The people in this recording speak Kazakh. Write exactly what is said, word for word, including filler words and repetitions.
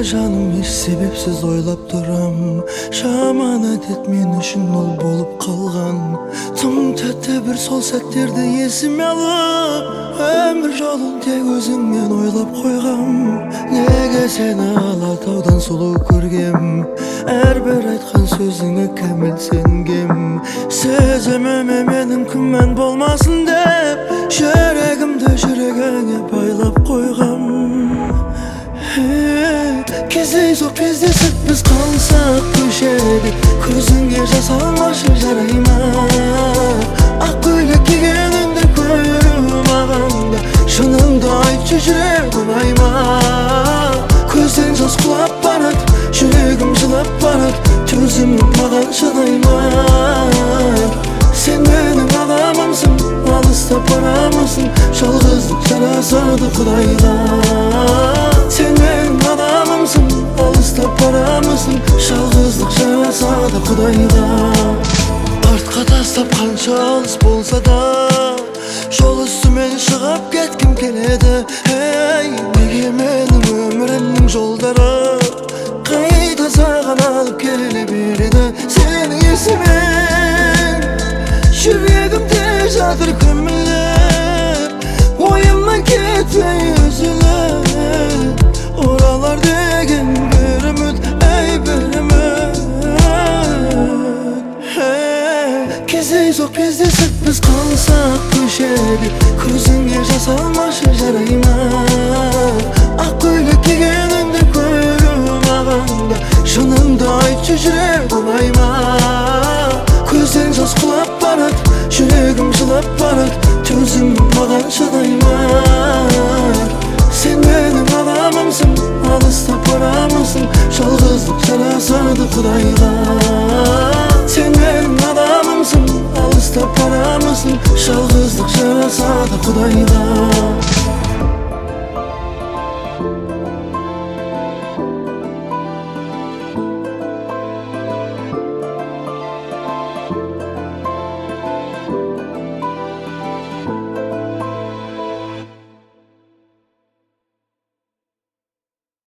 жаным еш себепсіз ойлап тұрам. Жаман әдет мен үшін ол болып қалған. Тым тәтті бір сол сәттерді есіме алып, өмір жолын тек өзіңмен ойлап қойғам. Неге сені Алатаудан сұлу көргем, әрбір айтқан сөзіңе кәміл сенгем. Сезіміме менің күмән болмасын деп, жүрегімді жүрегіңе байлап қойғам. Кездейсоқ кездесіп біз қалсақ көшеде, көзіңе жас алмашы жарай ма? Ақ көйлек кигеніңді көріп мағанда, шыныңды айтшы жүрегім ай ма? Көзден жас құлап барады, жүрегім жылап барады, төзімім маған шыдай ма? Сен менің адамымсың, алыстап барамысың, жалғыздық жарасады Құдайға. Сен менің адамымсың, алыстап барамысың, жалғыздық жарасады Құдайға. Артқа тастап қанша алыс болса да, жол үстімен шығып кеткім келеді. Ей, неге менің өмірімнің жолдары қайда саған алып келе береді? Сенің есімің жүрегімде жатыр көміліп, ойымнан кетпей үзіліп, оралар деген бір үміт, әй бір үміт. Кездейсоқ кездесіп біз қалсақ көшеде, көзіңе жас алмашы жарай ма? Ақ көйлек кигеніңді көріп мағанда, шыныңды айтшы жүрегім ай ма? Көзден жас құлап барады, жүрегім жылап барады, төзімім маған шыдай ма? Сен менің адамымсың, алыстап барамысың, жалғыздық жарасады Құдайға. Сен менің адамымсың, алыстап барамысың, жалғыздық жарасады Құдайға.